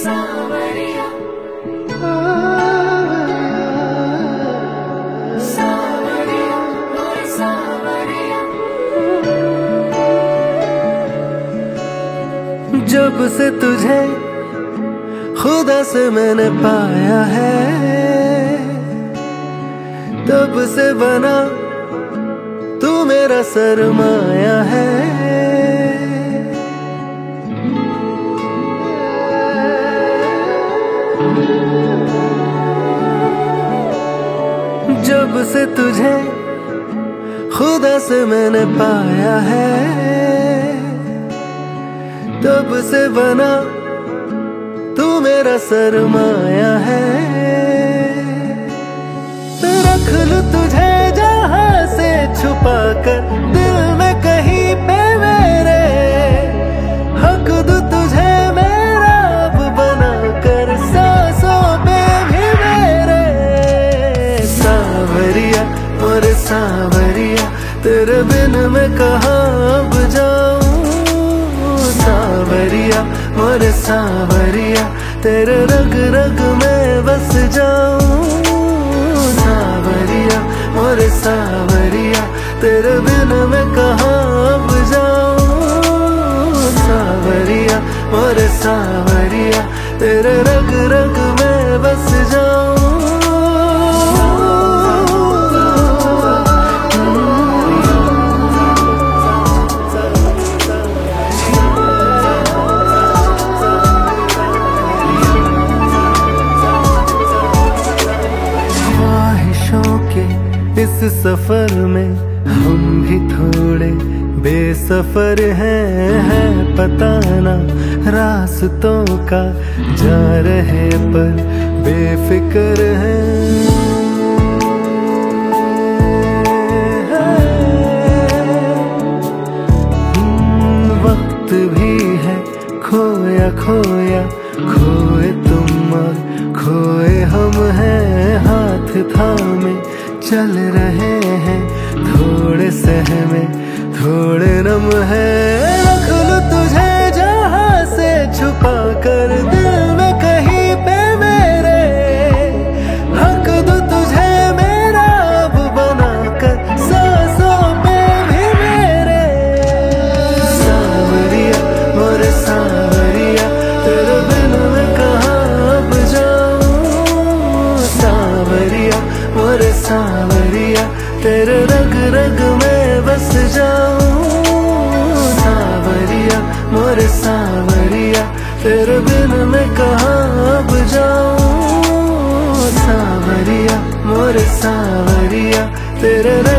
सावरिया जब से तुझे खुदा से मैंने पाया है, तब से बना तू मेरा सरमाया है। जब से तुझे खुदा से मैंने पाया है, तब से बना तू मेरा सरमाया है। रख लूं तुझे जहां से छुपा कर दिल में कहीं पे मेरे, हक दूं तुझे मेरा अब बना कर सांसों पे भी मेरे। सावरिया और सावरिया तेरे बिन मैं कहाँ अब जाऊं। सावरिया और सावरिया तेरे रग रग में बस जाऊं। सावरिया और सावरिया तेरे बिन मैं कहाँ अब जाऊं। सावरिया और सावरिया तेरे रग रग में बस जाऊं। इस सफर में हम भी थोड़े बेसफर हैं, पता ना रास्तों का जा रहे पर बेफिक्र हैं। वक्त भी है खोया खोया, खोए तुम और खोए हम हैं। हाथ थामे चल रहे हैं, थोड़े सहमे थोड़े नम है। रख लूं तुझे जहां से छुपा कर दिल में कहीं पे मेरे, हक दूं तुझे मेरा अब बना कर सांसों पे भी मेरे। सावरिया और सावरिया तेरे बिन मैं कहाँ अब जाऊं। सावरिया और सावरिया तेरे रग रग में बस जाऊं। सावरिया और सावरिया तेरे बिन मैं कहाँ अब जाऊं। सावरिया और सावरिया तेरे